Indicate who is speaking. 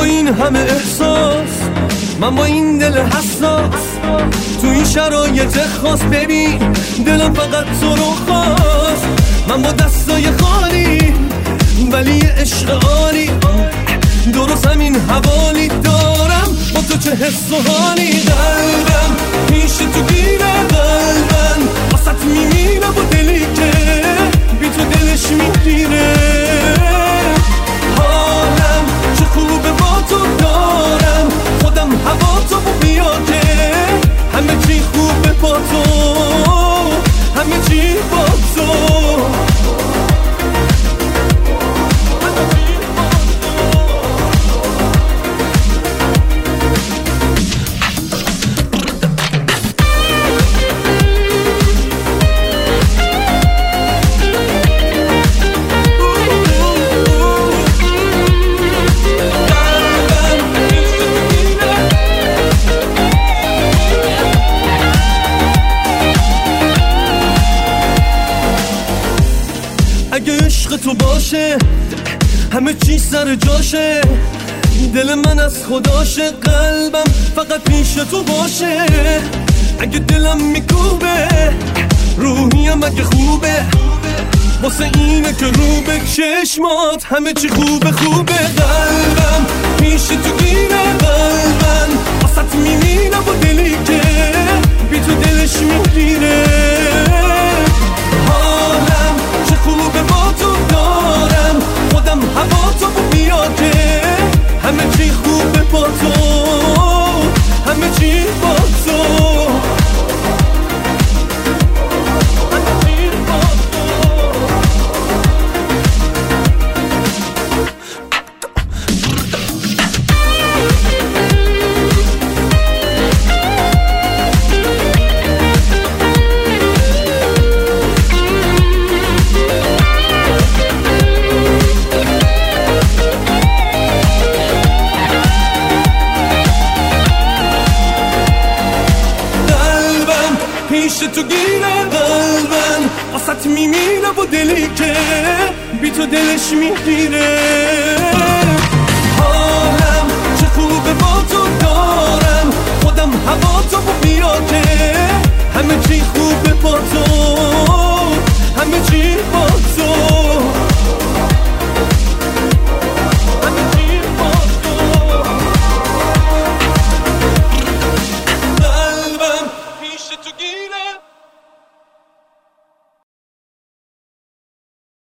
Speaker 1: این همه احساس، من با این دل حساس، تو این شرایط خاص ببین دلم فقط تو رو خواست. من با دستای خالی ولی عشق عالی، درست همین حوالی دارم با تو چه حس و حالی. قلبم پیش تو گیره، قلبم واسط میمیره با دلی که بی تو دلش میگیره. حالم چه خوبه با تو دارم، خودم هوا تو بیا که همه چی خوبه با تو، همه چی با تو. اگه عشق تو باشه همه چی سر جاشه، دل من از خداشه، قلبم فقط پیش تو باشه. اگه دلم میکوبه روحیم اگه خوبه، واسه اینه که رو به چشمات همه چی خوبه خوبه. قلبم پیش تو گیره، قلبم واسط میمیره با دلی که بی تو دلش میگیره. حالم چه خوبه با تو دارم، خودم هوا تو بیا که همه چی خوبه با تو، همه چی با تو. پیش تو گیره، قلبم واسط میمیره با دلی که بی تو دلش میگیره. حالم چه خوبه با تو دارم، خودم هوا تو بیا که همه چی خوبه با تو، همه چی با تو، همه چی با تو. قلبم پیش تو گیره.